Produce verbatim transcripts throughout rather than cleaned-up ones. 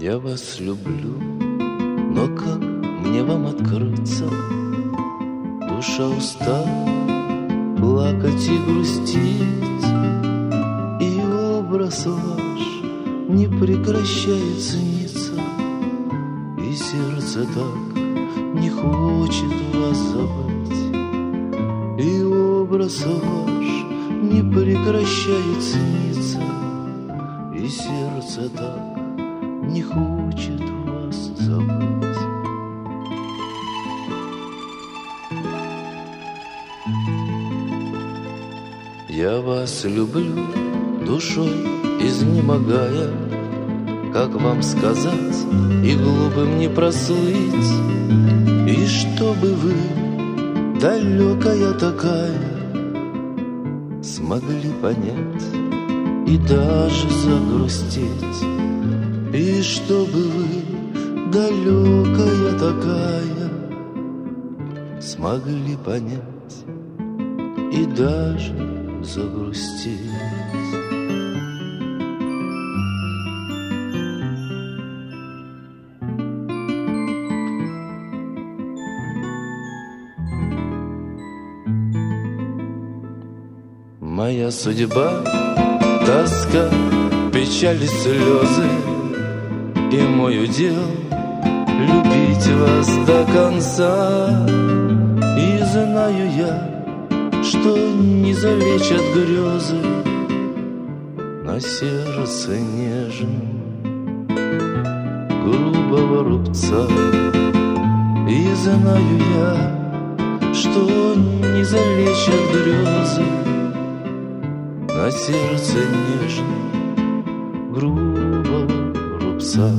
Я вас люблю, но как мне вам открыться? Душа устала плакать и грустить, и образ ваш не прекращает сниться, и сердце так не хочет вас забыть, и образ ваш не прекращает сниться, и сердце так не хочет вас забыть. Я вас люблю, душой изнемогая, как вам сказать и глупым не прослыть, и чтобы вы, далекая такая, смогли понять и даже загрустить, и чтобы вы, далекая такая, смогли понять и даже загрустить. Моя судьба, тоска, печаль и слезы, и мой удел любить вас до конца. И знаю я, что не залечат грезы на сердце нежном грубого рубца. И знаю я, что не залечат грезы на сердце нежном грубого рубца.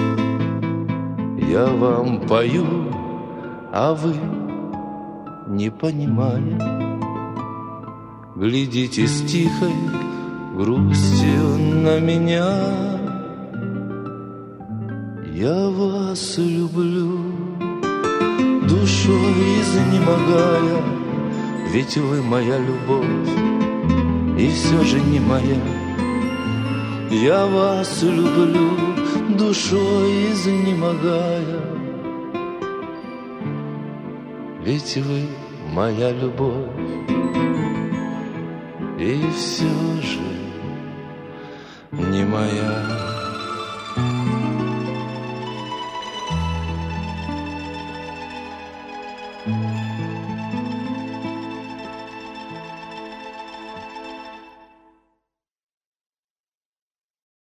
Я вам пою, а вы, не понимая, глядите с тихой грустью на меня. Я вас люблю, душой изнемогая, ведь вы моя любовь, и все же не моя. Я вас люблю, душой изнемогая, ведь вы моя любовь, и все же не моя.